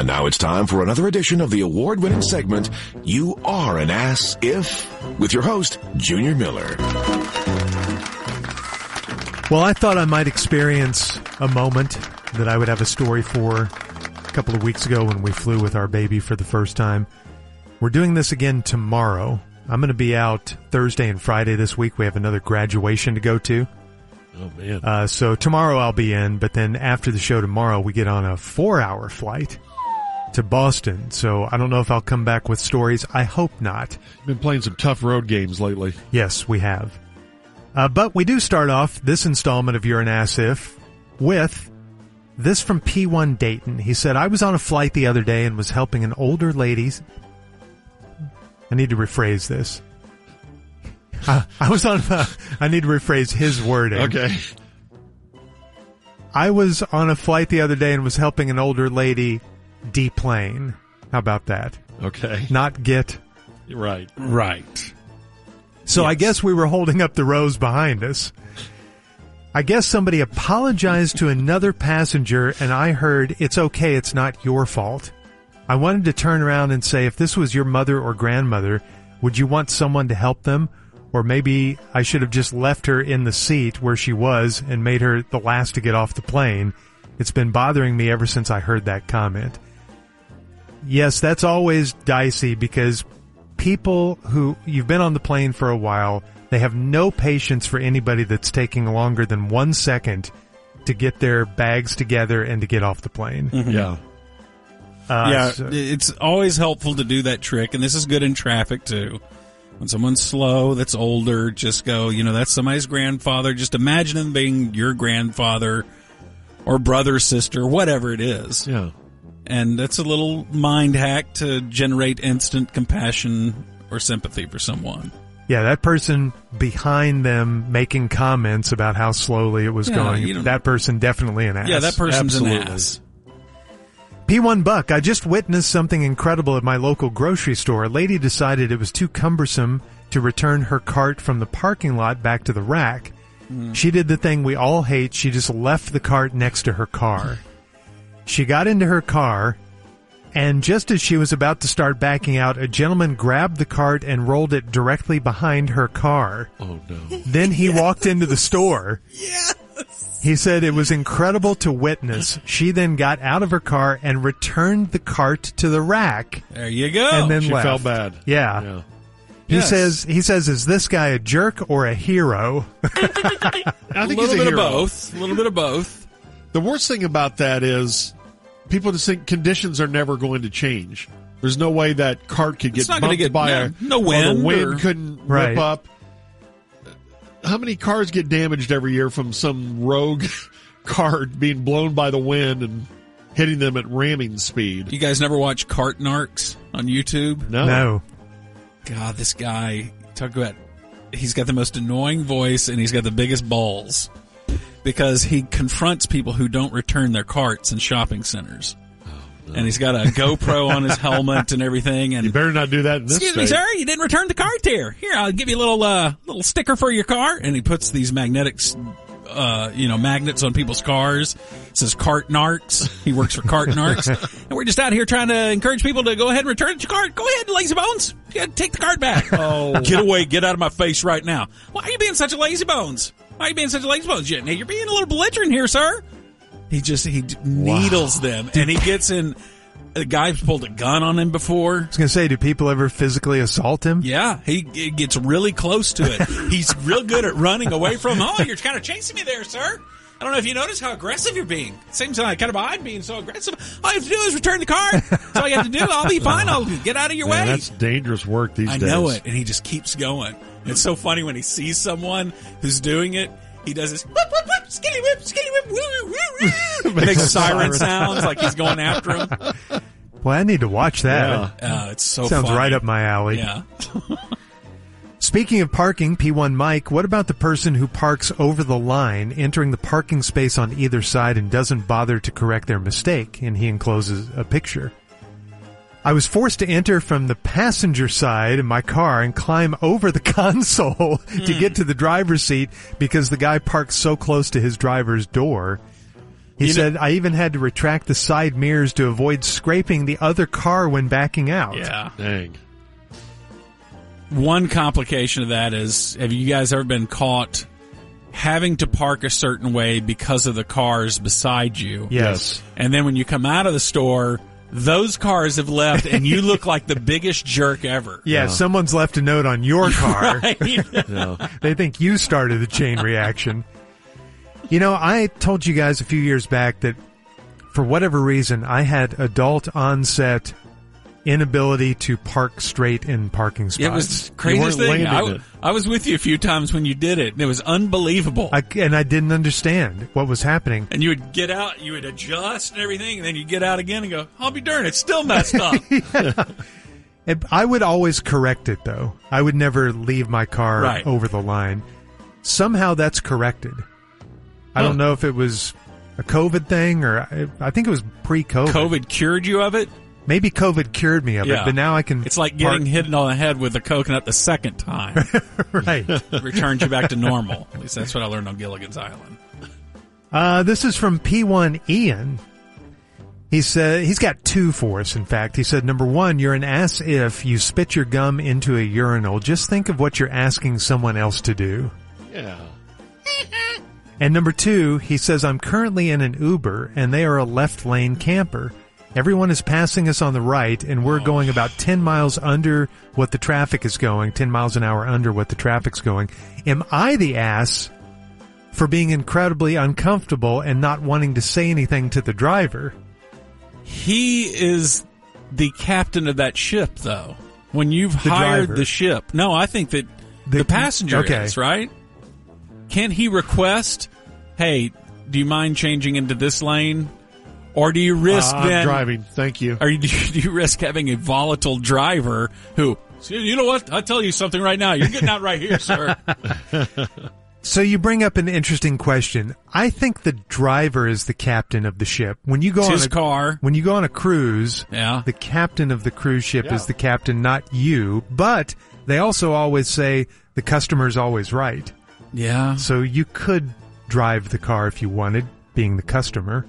now it's time for another edition of the award-winning segment, You Are an Ass If, with your host, Junior Miller. Well, I thought I might experience a moment that I would have a story for a couple of weeks ago when we flew with our baby for the first time. We're doing this again tomorrow. I'm going to be out Thursday and Friday this week. We have another graduation to go to. Oh, man. So tomorrow I'll be in, but then after the show tomorrow, we get on a 4-hour flight to Boston. So I don't know if I'll come back with stories. I hope not. Been playing some tough road games lately. Yes, we have. But we do start off this installment of You're an Ass If with this from P1 Dayton. He said, I was on a flight the other day and was helping an older lady. I need to rephrase this. I need to rephrase his wording. Okay. I was on a flight the other day and was helping an older lady deplane. How about that? Okay. Not get. Right. So Yes. I guess we were holding up the rows behind us. I guess somebody apologized to another passenger and I heard, it's okay, it's not your fault. I wanted to turn around and say, if this was your mother or grandmother, would you want someone to help them? Or maybe I should have just left her in the seat where she was and made her the last to get off the plane. It's been bothering me ever since I heard that comment. Yes, that's always dicey because people who, you've been on the plane for a while, they have no patience for anybody that's taking longer than 1 second to get their bags together and to get off the plane. Mm-hmm. Yeah. It's always helpful to do that trick, and this is good in traffic too. When someone's slow, that's older, just go, that's somebody's grandfather. Just imagine them being your grandfather or brother, sister, whatever it is. Yeah. And that's a little mind hack to generate instant compassion or sympathy for someone. Yeah, that person behind them making comments about how slowly it was going, that person definitely an ass. Yeah, that person's Absolutely. an ass. P1 Buck, I just witnessed something incredible at my local grocery store. A lady decided it was too cumbersome to return her cart from the parking lot back to the rack. She did the thing we all hate. She just left the cart next to her car. She got into her car, and just as she was about to start backing out, a gentleman grabbed the cart and rolled it directly behind her car. Oh, no. Then he walked into the store. Yes. He said it was incredible to witness. She then got out of her car and returned the cart to the rack. There you go. And then She left. felt bad. Yeah. Yes. He says, is this guy a jerk or a hero? I a think little he's a bit hero. of both. A little bit of both. The worst thing about that is people just think conditions are never going to change. There's no way that cart could get It's not gonna bumped get- by no or wind the wind or- couldn't Right. rip up. How many cars get damaged every year from some rogue cart being blown by the wind and hitting them at ramming speed? You guys never watch Cart Narcs on YouTube? No. God, this guy, talk about, he's got the most annoying voice and he's got the biggest balls because he confronts people who don't return their carts in shopping centers. And he's got a GoPro on his helmet and everything. And You better not do that in this excuse me, state. sir, you didn't return the cart here. Here, I'll give you a little sticker for your car. And he puts these magnets on people's cars. It says Cart Narcs. He works for Cart Narcs. And we're just out here trying to encourage people to go ahead and return your cart. Go ahead, lazy bones. Yeah, take the cart back. Oh, get away. Get out of my face right now. Why are you being such a lazy bones? Why are you being such a lazy bones? You're being a little belligerent here, sir. He needles them, and he gets in. The guy's pulled a gun on him before. I was going to say, do people ever physically assault him? Yeah, he gets really close to it. He's real good at running away from, you're kind of chasing me there, sir. I don't know if you notice how aggressive you're being. Seems kind of odd being so aggressive. All you have to do is return the car. That's all you have to do. I'll be fine. I'll get out of your way. That's dangerous work these days. I know it, and he just keeps going. It's so funny when he sees someone who's doing it. He does this, whoop, whoop, whoop, skitty whip, woo, woo, woo. Makes siren sounds like he's going after him. Well, I need to watch that. It's so Sounds funny. right up my alley. Yeah. Speaking of parking, P1 Mike, what about the person who parks over the line, entering the parking space on either side and doesn't bother to correct their mistake? And he encloses a picture. I was forced to enter from the passenger side in my car and climb over the console to get to the driver's seat because the guy parked so close to his driver's door. He said, I even had to retract the side mirrors to avoid scraping the other car when backing out. Yeah. Dang. One complication of that is, have you guys ever been caught having to park a certain way because of the cars beside you? Yes. And then when you come out of the store, those cars have left and you look like the biggest jerk ever. Yeah, someone's left a note on your car. Right? They think you started the chain reaction. You know, I told you guys a few years back that for whatever reason, I had adult onset inability to park straight in parking spots. It was the craziest thing. I was with you a few times when you did it, and it was unbelievable. And I didn't understand what was happening. And you would get out, you would adjust and everything, and then you'd get out again and go, I'll be darned, it's still messed up. I would always correct it, though. I would never leave my car over the line. Somehow that's corrected. I don't know if it was a COVID thing or I think it was pre-COVID. COVID cured you of it? Maybe COVID cured me of it, but now I can... It's like getting hit on the head with a coconut the second time. Right. Returns you back to normal. At least that's what I learned on Gilligan's Island. This is from P1 Ian. He said, he's got two for us, in fact. He said, number one, you're an ass if you spit your gum into a urinal. Just think of what you're asking someone else to do. Yeah. And number two, he says, I'm currently in an Uber, and they are a left lane camper. Everyone is passing us on the right, and we're going about 10 miles under what the traffic is going, 10 miles an hour under what the traffic's going. Am I the ass for being incredibly uncomfortable and not wanting to say anything to the driver? He is the captain of that ship, though. When you've hired driver. the ship. No, I think that the passenger is, right? Can't he request, hey, do you mind changing into this lane? Or do you risk I'm driving, thank you. Or do you risk having a volatile driver who, you know what, I'll tell you something right now. You're getting out right here, sir. So you bring up an interesting question. I think the driver is the captain of the ship. When you go it's on his car. When you go on a cruise, the captain of the cruise ship is the captain, not you. But they also always say the customer's always right. Yeah. So you could drive the car if you wanted, being the customer.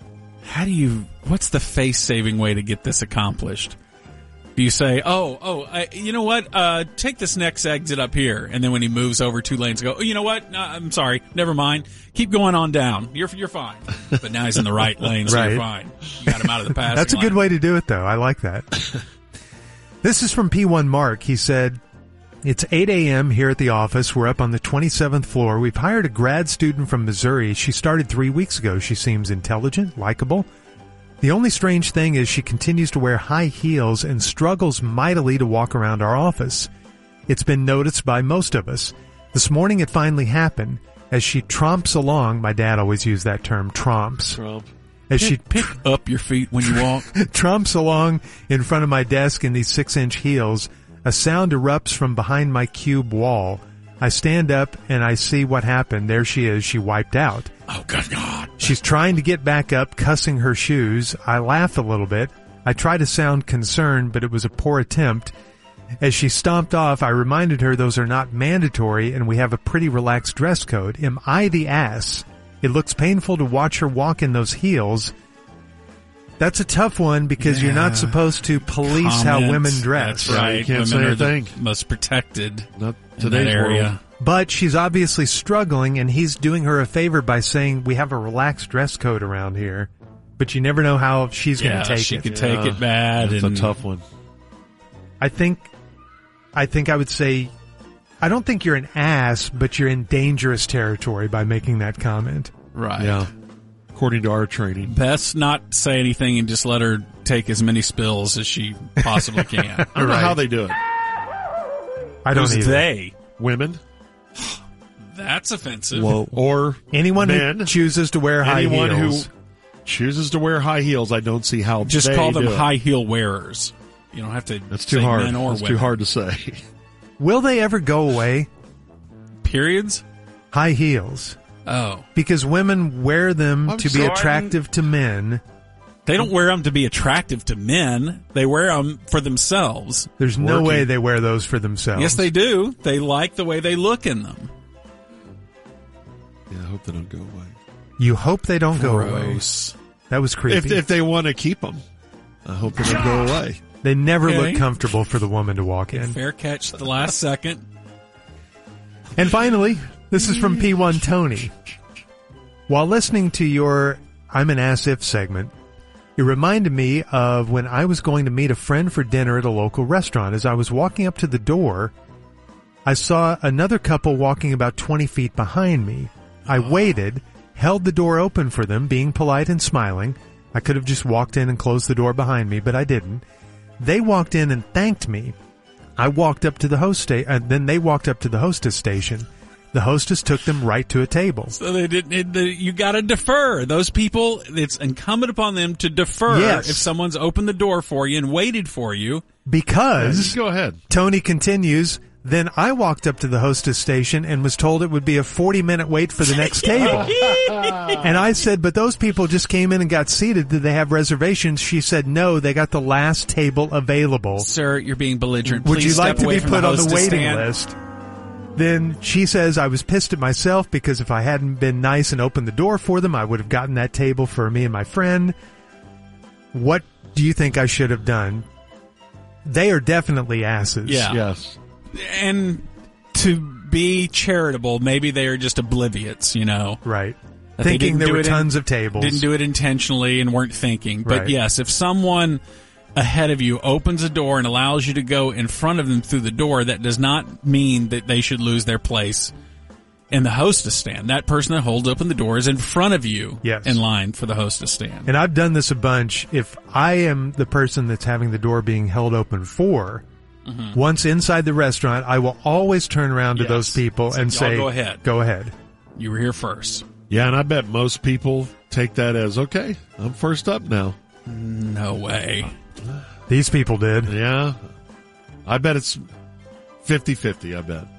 What's the face-saving way to get this accomplished? Do you say, you know what, take this next exit up here, and then when he moves over 2 lanes, go, oh, you know what, no, I'm sorry, never mind, keep going on down, you're fine. But now he's in the right lane, so you're fine. You got him out of the passing That's a good way to do it, though. I like that. This is from P1 Mark. He said, it's 8 a.m. here at the office. We're up on the 27th floor. We've hired a grad student from Missouri. She started 3 weeks ago. She seems intelligent, likable. The only strange thing is she continues to wear high heels and struggles mightily to walk around our office. It's been noticed by most of us. This morning it finally happened. As she tromps along, my dad always used that term, tromps. Trump. As she pick up your feet when you walk. Tromps along in front of my desk in these 6-inch heels, a sound erupts from behind my cube wall. I stand up and I see what happened. There she is. She wiped out. Oh, good God. She's trying to get back up, cussing her shoes. I laugh a little bit. I try to sound concerned, but it was a poor attempt. As she stomped off, I reminded her those are not mandatory and we have a pretty relaxed dress code. Am I the ass? It looks painful to watch her walk in those heels. That's a tough one because you're not supposed to police how women dress. That's right. You can't women say are anything. the most protected Not in today's that area. world. But she's obviously struggling, and he's doing her a favor by saying we have a relaxed dress code around here. But you never know how she's going to take she it. could take it bad. That's and a tough one. I think I would say, I don't think you're an ass, but you're in dangerous territory by making that comment. Right. Yeah. According to our training. Best not say anything and just let her take as many spills as she possibly can. I don't know how they do it. I don't Who's either. they? Women? That's offensive. Well, or Anyone men, who chooses to wear high anyone heels. who chooses to wear high heels, I don't see how Just they call them do it. high heel wearers. You don't have to That's too say hard. men or That's women. too hard to say. Will they ever go away? Periods? High heels. Oh. Because women wear them I'm to be sorry. attractive to men. They don't wear them to be attractive to men. They wear them for themselves. There's no Working. way they wear those for themselves. Yes, they do. They like the way they look in them. Yeah, I hope they don't go away. You hope they don't go away. Gross. That was creepy. If they want to keep them, I hope they don't go away. They never Okay. look comfortable for the woman to walk in. Fair catch at the last second. And finally, this is from P1 Tony. While listening to your I'm an Ass If segment, it reminded me of when I was going to meet a friend for dinner at a local restaurant. As I was walking up to the door, I saw another couple walking about 20 feet behind me. I waited, held the door open for them, being polite and smiling. I could have just walked in and closed the door behind me, but I didn't. They walked in and thanked me. I walked up to the then they walked up to the hostess station. The hostess took them right to a table. So they didn't. You got to defer. Those people, it's incumbent upon them to defer Yes. if someone's opened the door for you and waited for you. Because, Just go ahead. Tony continues, then I walked up to the hostess station and was told it would be a 40-minute wait for the next table. And I said, but those people just came in and got seated. Did they have reservations? She said, no, they got the last table available. Sir, you're being belligerent. Would Please you like step to away be from put on the hostess waiting stand. list? Then she says, I was pissed at myself because if I hadn't been nice and opened the door for them, I would have gotten that table for me and my friend. What do you think I should have done? They are definitely asses. Yeah. Yes. And to be charitable, maybe they are just oblivious, you know. Right. That they Thinking didn't there do were it in- tons of tables. Didn't do it intentionally and weren't thinking. But Right. yes, if someone ahead of you opens a door and allows you to go in front of them through the door, that does not mean that they should lose their place in the hostess stand. That person that holds open the door is in front of you Yes. in line for the hostess stand. And I've done this a bunch. If I am the person that's having the door being held open for, once inside the restaurant, I will always turn around to Yes. those people and Y'all say, go ahead. Go ahead. You were here first. Yeah, and I bet most people take that as, okay, I'm first up now. No way. These people did. Yeah. I bet it's 50-50, I bet.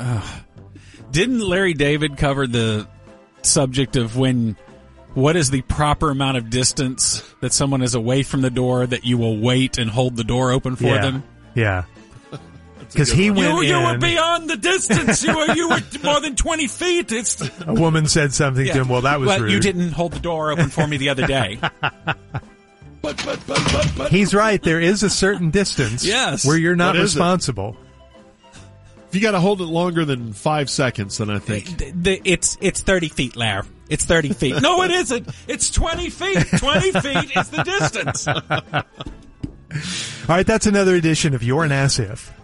Didn't Larry David cover the subject of what is the proper amount of distance that someone is away from the door that you will wait and hold the door open for Yeah. them? Yeah. Because he went You were in, beyond the distance. You were more than 20 feet. It's a woman said something to him. Well, that was rude. you didn't hold the door open for me the other day. But. He's right. There is a certain distance Yes. where you're not What is it? responsible. If you got to hold it longer than 5 seconds, then I think. It's 30 feet, Larry. It's 30 feet. No, it isn't. It's 20 feet. 20 feet is the distance. All right, that's another edition of You're an Ass If.